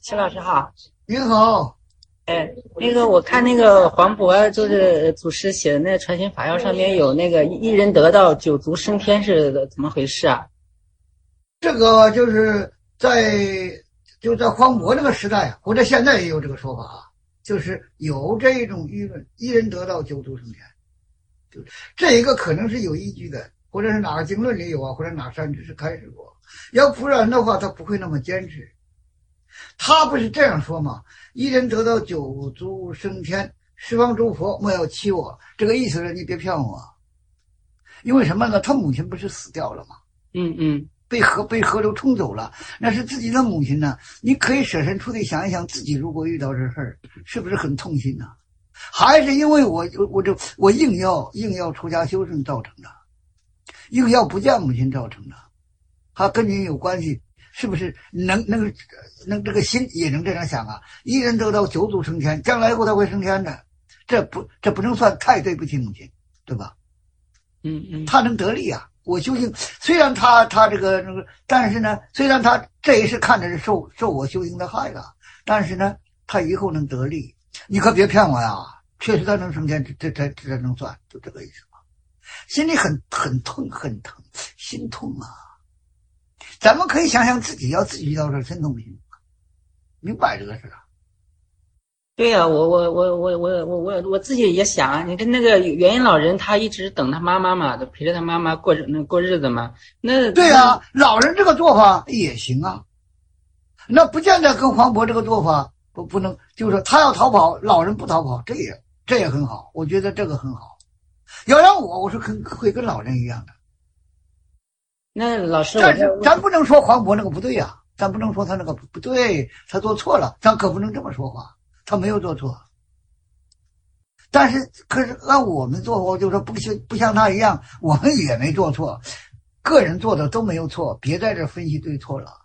齐老师好。 您好。 我看那个黄渤就是祖师写的那个《传心法要》上面有那个一人得道九族升天是怎么回事啊？ 这个就在黄渤那个时代，或者现在也有这个说法啊，就是有这种议论，一人得道九族升天，就这一个可能是有依据的，或者是哪个经论里有啊，或者哪善知识开示过，要不然的话他不会那么坚持。他不是这样说吗？一人得道九族升天，十方诸佛莫要欺我。这个意思是你别骗我。因为什么呢？他母亲不是死掉了吗？被河流冲走了，那是自己的母亲呢。你可以设身处地想一想，自己如果遇到这事儿，是不是很痛心呢？还是因为我硬要出家修正造成的，硬要不见母亲造成的，还跟你有关系？是不是能这个心也能这样想啊？一人得道九族升天，将来以后他会升天的，这不能算太对不起母亲，对吧？他能得利啊。我修行虽然他这个但是呢，虽然他这一世看着是受我修行的害了，但是呢，他以后能得利。你可别骗我呀！确实他能升天，这能算，就这个意思吧。心里很痛，很疼，心痛啊！咱们可以想想自己遇到这真痛心，明白这个事啊？ 对呀，我自己也想啊，你看那个元婴老人，他一直等他妈妈嘛，陪着他妈妈过日子嘛。那对啊，老人这个做法也行啊，那不见得跟黄渤这个做法不能，就是说他要逃跑，老人不逃跑，这也很好，我觉得这个很好。要让我是会跟老人一样的。 那老师， 但是咱不能说黄渤那个不对呀，咱不能说他那个不对，他做错了，咱可不能这么说话。他没有做错，但是可是按我们做，我就说不像他一样，我们也没做错，个人做的都没有错，别在这分析对错了。